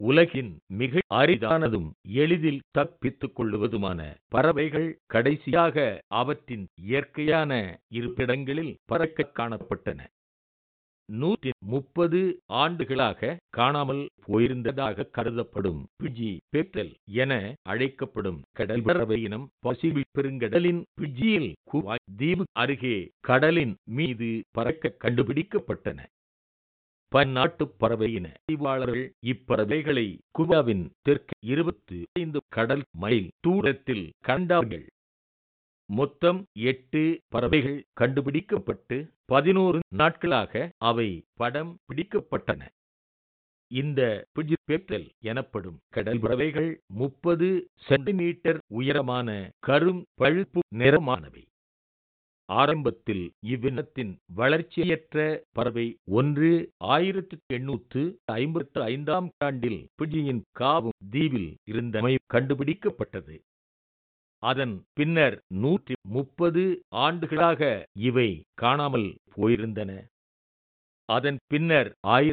உலகின் மிக அரிதானதும் எளிதில் தப்பித்துக் கொள்ளுவதுமான பறவைகள் கடைசியாக அவற்றின் இயற்கையான இருப்பிடங்களில் பறக்கக் காணப்பட்டன. 130 ஆண்டுகளாக காணாமல் போயிருந்ததாக கருதப்படும் பிஜி பெப்டல் என அழைக்கப்படும் கடல் பறவை இனம் பசிபிக் பெருங்கடலின் பிஜியில் குவாய் தீவு அருகே கடலின் மீது பறக்க கண்டுபிடிக்கப்பட்டன. பன்னாட்டு பறவை இன ஆய்வாளர்கள் இப்பறவைகளை குவாவின் தெற்கு 25 கடல் மைல் தூரத்தில் கண்டார்கள். மொத்தம் 8 பறவைகள் கண்டுபிடிக்கப்பட்டு 11 நாட்களாக அவை படம் பிடிக்கப்பட்டன. இந்த பிஜி பெப்டல் எனப்படும் கடல் பறவைகள் 30 சென்டிமீட்டர் உயரமான கரும் பழுப்பு நிறமானவை. ஆரம்பத்தில் இவ்வினத்தின் வளர்ச்சியற்ற பறவை ஒன்று 1855ஆம் ஆண்டில் பிஜியின் காவும் தீவில் இருந்தமை கண்டுபிடிக்கப்பட்டது. அதன் பின்னர் 130 ஆண்டுகளாக இவை காணாமல் போயிருந்தன. அதன் பின்னர்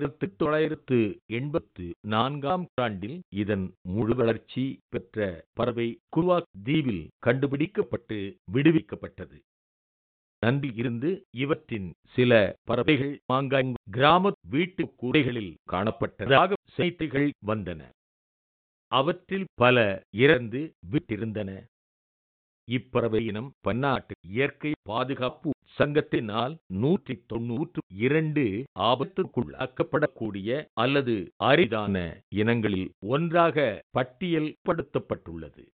1984ஆம் ஆண்டில் இதன் முழு வளர்ச்சி பெற்ற பறவை குவாக் தீவில் கண்டுபிடிக்கப்பட்டு விடுவிக்கப்பட்டது. நன்றில் இருந்து இவற்றின் சில பறவைகள் மாங்காங் கிராம வீட்டு கூடைகளில் காணப்பட்டதாக செய்திகள் வந்தன. அவற்றில் பல இறந்து விட்டிருந்தன. இப்பறவை இனம் பன்னாட்டு இயற்கை பாதுகாப்பு சங்கத்தினால் 192 ஆபத்துக்குள்ளாக்கப்படக்கூடிய அல்லது அரிதான இனங்களில் ஒன்றாக பட்டியல்படுத்தப்பட்டுள்ளது.